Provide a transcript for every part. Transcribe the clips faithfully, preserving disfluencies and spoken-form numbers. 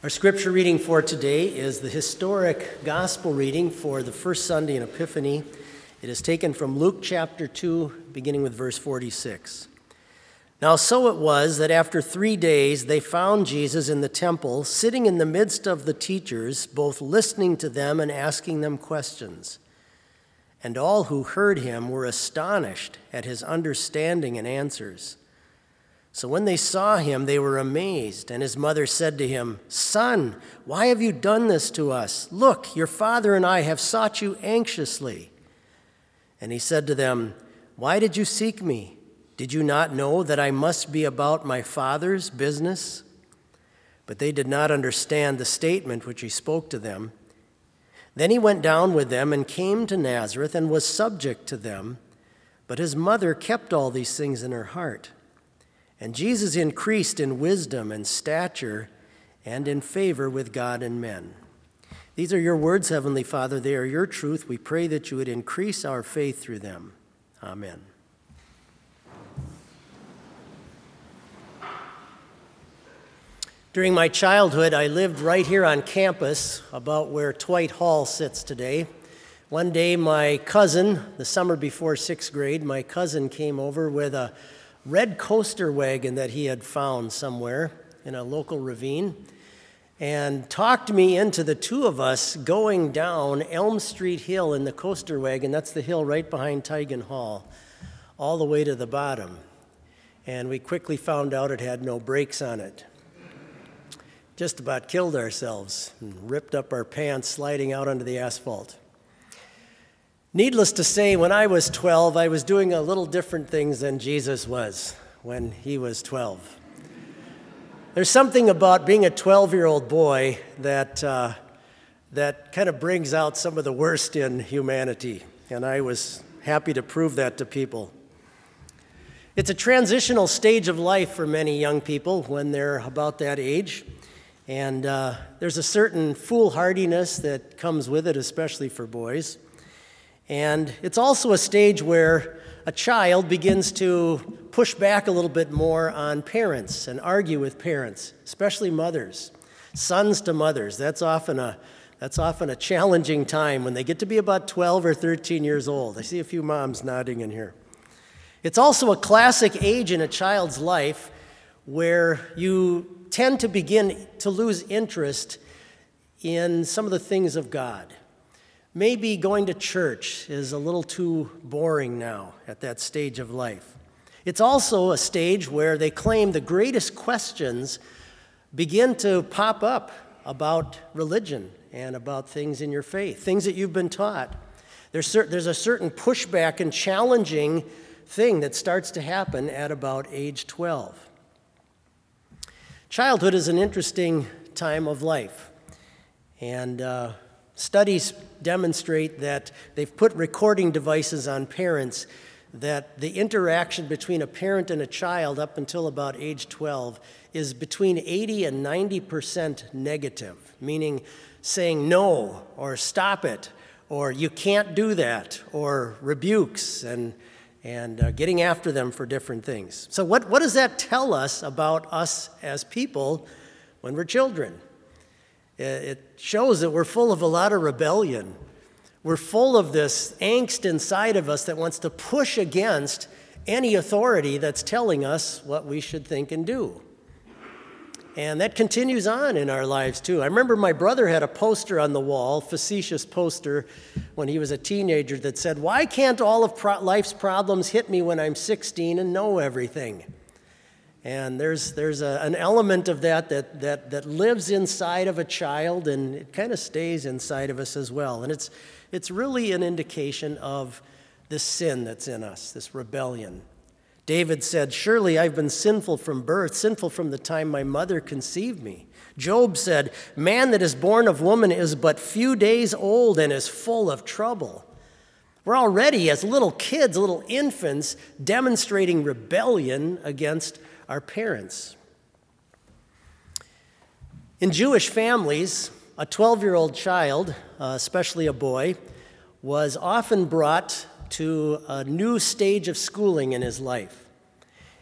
Our scripture reading for today is the historic gospel reading for the first Sunday in Epiphany. It is taken from Luke chapter two, beginning with verse forty-six. Now so it was that after three days they found Jesus in the temple, sitting in the midst of the teachers, both listening to them and asking them questions. And all who heard him were astonished at his understanding and answers. So when they saw him, they were amazed, and his mother said to him, "Son, why have you done this to us? Look, your father and I have sought you anxiously." And he said to them, "Why did you seek me? Did you not know that I must be about my Father's business?" But they did not understand the statement which he spoke to them. Then he went down with them and came to Nazareth and was subject to them. But his mother kept all these things in her heart. And Jesus increased in wisdom and stature and in favor with God and men. These are your words, Heavenly Father. They are your truth. We pray that you would increase our faith through them. Amen. During my childhood, I lived right here on campus, about where Twite Hall sits today. One day, my cousin, the summer before sixth grade, my cousin came over with a red coaster wagon that he had found somewhere in a local ravine and talked me into the two of us going down Elm Street Hill in the coaster wagon. That's the hill right behind Tigan Hall, all the way to the bottom. And we quickly found out it had no brakes on it. Just about killed ourselves and ripped up our pants sliding out onto the asphalt. Needless to say, when I was twelve, I was doing a little different things than Jesus was when he was twelve. There's something about being a twelve-year-old boy that uh, that kind of brings out some of the worst in humanity, and I was happy to prove that to people. It's a transitional stage of life for many young people when they're about that age, and uh, there's a certain foolhardiness that comes with it, especially for boys. And it's also a stage where a child begins to push back a little bit more on parents and argue with parents, especially mothers, sons to mothers. That's often a that's often a challenging time when they get to be about twelve or thirteen years old. I see a few moms nodding in here. It's also a classic age in a child's life where you tend to begin to lose interest in some of the things of God. Maybe going to church is a little too boring now at that stage of life. It's also a stage where they claim the greatest questions begin to pop up about religion and about things in your faith, things that you've been taught. There's, cer- there's a certain pushback and challenging thing that starts to happen at about age twelve. Childhood is an interesting time of life, and uh, studies demonstrate that they've put recording devices on parents, that the interaction between a parent and a child up until about age twelve is between eighty and ninety percent negative, meaning saying no or stop it or you can't do that or rebukes and, and uh, getting after them for different things. So what, what does that tell us about us as people when we're children? It shows that we're full of a lot of rebellion. We're full of this angst inside of us that wants to push against any authority that's telling us what we should think and do. And that continues on in our lives, too. I remember my brother had a poster on the wall, facetious poster, when he was a teenager that said, "Why can't all of pro- life's problems hit me when I'm sixteen and know everything?" And there's there's a, an element of that, that that that lives inside of a child, and it kind of stays inside of us as well. And it's it's really an indication of this sin that's in us, this rebellion. David said, "Surely I've been sinful from birth, sinful from the time my mother conceived me." Job said, "Man that is born of woman is but few days old and is full of trouble." We're already, as little kids, little infants, demonstrating rebellion against our parents. In Jewish families, a twelve-year-old child, uh, especially a boy, was often brought to a new stage of schooling in his life.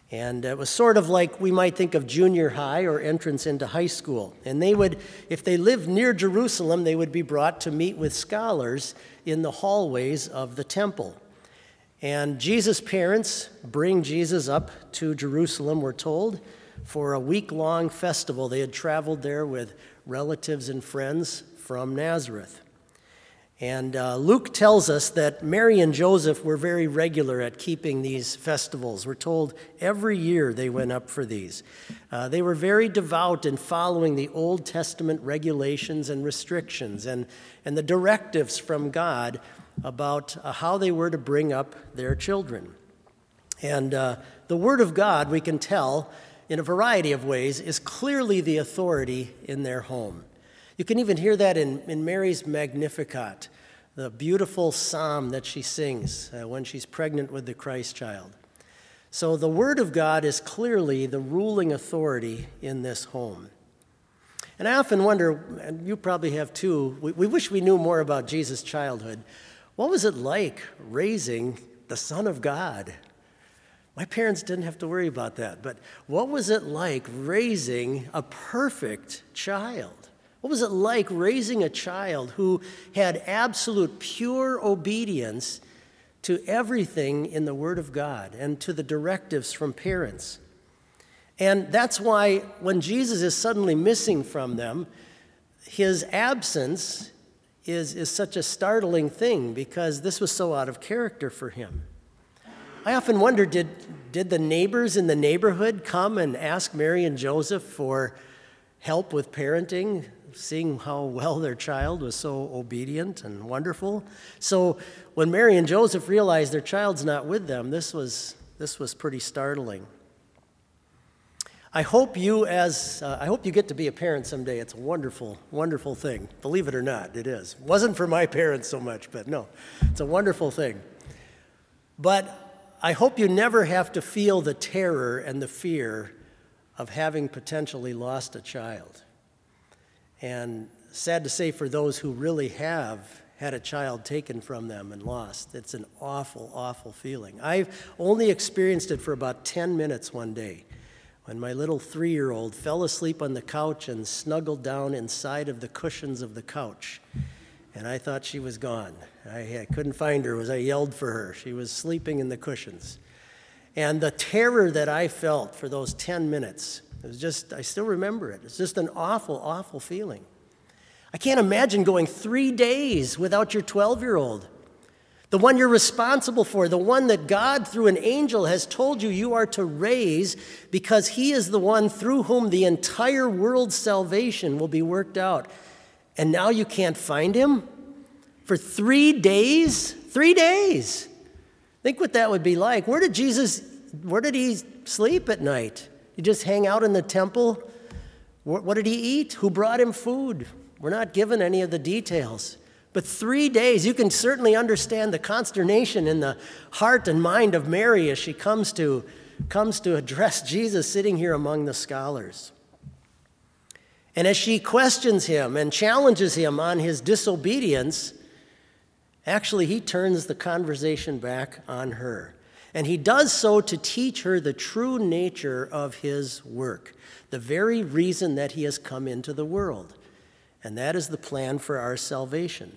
And it was sort of like we might think of junior high or entrance into high school. And they would, if they lived near Jerusalem, they would be brought to meet with scholars in the hallways of the temple. And Jesus' parents bring Jesus up to Jerusalem, we're told, for a week-long festival. They had traveled there with relatives and friends from Nazareth. And uh, Luke tells us that Mary and Joseph were very regular at keeping these festivals. We're told every year they went up for these. Uh, they were very devout in following the Old Testament regulations and restrictions and, and the directives from God about uh, how they were to bring up their children. And uh, the Word of God, we can tell in a variety of ways, is clearly the authority in their home. You can even hear that in, in Mary's Magnificat, the beautiful psalm that she sings uh, when she's pregnant with the Christ child. So the Word of God is clearly the ruling authority in this home. And I often wonder, and you probably have too, we, we wish we knew more about Jesus' childhood. What was it like raising the Son of God? My parents didn't have to worry about that, but what was it like raising a perfect child? What was it like raising a child who had absolute pure obedience to everything in the Word of God and to the directives from parents? And that's why when Jesus is suddenly missing from them, his absence is, is such a startling thing because this was so out of character for him. I often wonder, did, did the neighbors in the neighborhood come and ask Mary and Joseph for help with parenting, seeing how well their child was so obedient and wonderful? So when Mary and Joseph realized their child's not with them, this was, this was pretty startling. I hope you as uh, I hope you get to be a parent someday. It's a wonderful, wonderful thing. Believe it or not, it is. It wasn't for my parents so much, but no, it's a wonderful thing. But I hope you never have to feel the terror and the fear of having potentially lost a child. And sad to say, for those who really have had a child taken from them and lost, it's an awful, awful feeling. I've only experienced it for about ten minutes one day when my little three-year-old fell asleep on the couch and snuggled down inside of the cushions of the couch. And I thought she was gone. I, I couldn't find her as I yelled for her. She was sleeping in the cushions. And the terror that I felt for those ten minutes, it was just, I still remember it. It's just an awful, awful feeling. I can't imagine going three days without your twelve-year-old. The one you're responsible for, the one that God, through an angel, has told you you are to raise because he is the one through whom the entire world's salvation will be worked out. And now you can't find him? For three days? Three days. Think what that would be like. Where did Jesus, where did he sleep at night? He just hang out in the temple? What did he eat? Who brought him food? We're not given any of the details. But three days, you can certainly understand the consternation in the heart and mind of Mary as she comes to, comes to address Jesus sitting here among the scholars. And as she questions him and challenges him on his disobedience, actually he turns the conversation back on her. And he does so to teach her the true nature of his work, the very reason that he has come into the world. And that is the plan for our salvation.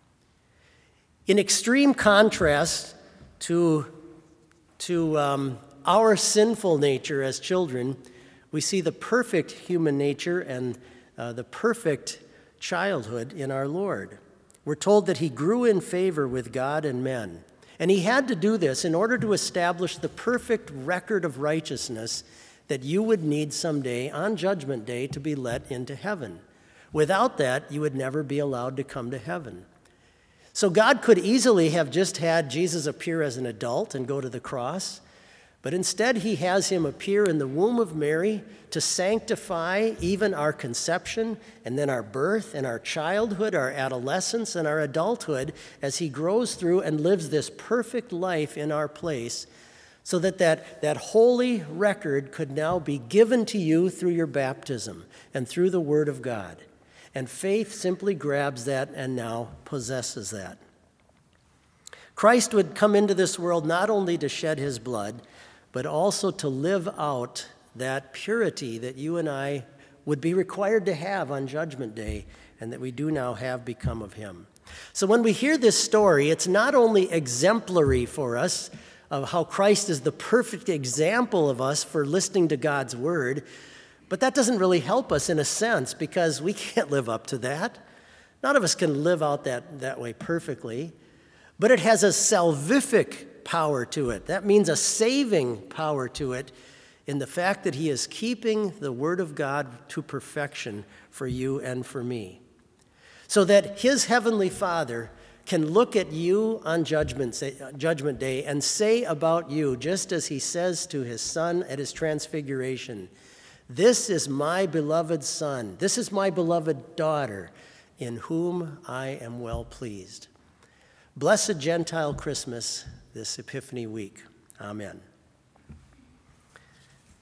In extreme contrast to, to um, our sinful nature as children, we see the perfect human nature and uh, the perfect childhood in our Lord. We're told that he grew in favor with God and men. And he had to do this in order to establish the perfect record of righteousness that you would need someday on Judgment Day to be let into heaven. Without that, you would never be allowed to come to heaven. So God could easily have just had Jesus appear as an adult and go to the cross, but instead he has him appear in the womb of Mary to sanctify even our conception and then our birth and our childhood, our adolescence and our adulthood as he grows through and lives this perfect life in our place so that that, that holy record could now be given to you through your baptism and through the Word of God. And faith simply grabs that and now possesses that. Christ would come into this world not only to shed his blood, but also to live out that purity that you and I would be required to have on Judgment Day, and that we do now have become of him. So when we hear this story, it's not only exemplary for us of how Christ is the perfect example of us for listening to God's word, but that doesn't really help us in a sense, because we can't live up to that. None of us can live out that, that way perfectly, but it has a salvific power to it. That means a saving power to it, in the fact that he is keeping the word of God to perfection for you and for me. So that his heavenly Father can look at you on judgment, judgment Day and say about you, just as he says to his Son at his transfiguration, "This is my beloved Son, this is my beloved daughter, in whom I am well pleased." Blessed Gentile Christmas this Epiphany week. Amen.